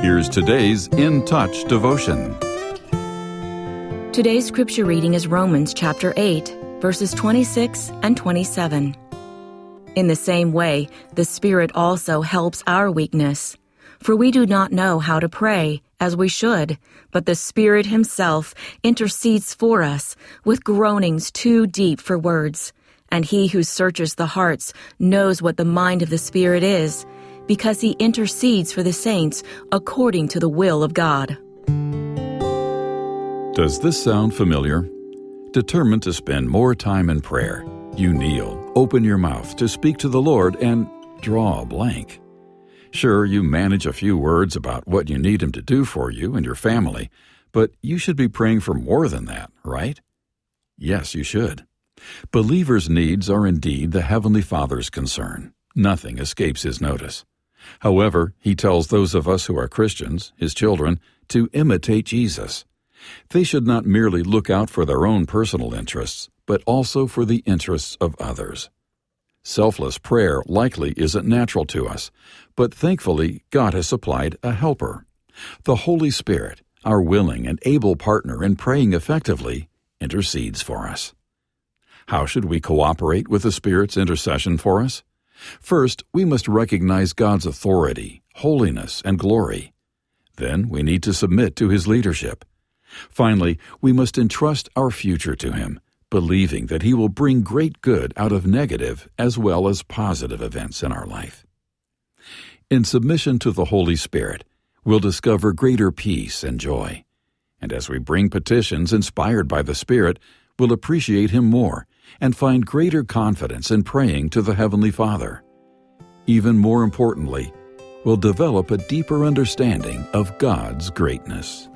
Here's today's In Touch devotion. Today's scripture reading is Romans chapter 8, verses 26 and 27. In the same way, the Spirit also helps our weakness. For we do not know how to pray as we should, but the Spirit Himself intercedes for us with groanings too deep for words. And He who searches the hearts knows what the mind of the Spirit is, because He intercedes for the saints according to the will of God. Does this sound familiar? Determined to spend more time in prayer, you kneel, open your mouth to speak to the Lord, and draw a blank. Sure, you manage a few words about what you need Him to do for you and your family, but you should be praying for more than that, right? Yes, you should. Believers' needs are indeed the Heavenly Father's concern. Nothing escapes His notice. However, He tells those of us who are Christians, His children, to imitate Jesus. They should not merely look out for their own personal interests, but also for the interests of others. Selfless prayer likely isn't natural to us, but thankfully God has supplied a helper. The Holy Spirit, our willing and able partner in praying effectively, intercedes for us. How should we cooperate with the Spirit's intercession for us? First, we must recognize God's authority, holiness, and glory. Then we need to submit to His leadership. Finally, we must entrust our future to Him, believing that He will bring great good out of negative as well as positive events in our life. In submission to the Holy Spirit, we'll discover greater peace and joy. And as we bring petitions inspired by the Spirit, we'll appreciate Him more and find greater confidence in praying to the Heavenly Father. Even more importantly, we'll develop a deeper understanding of God's greatness.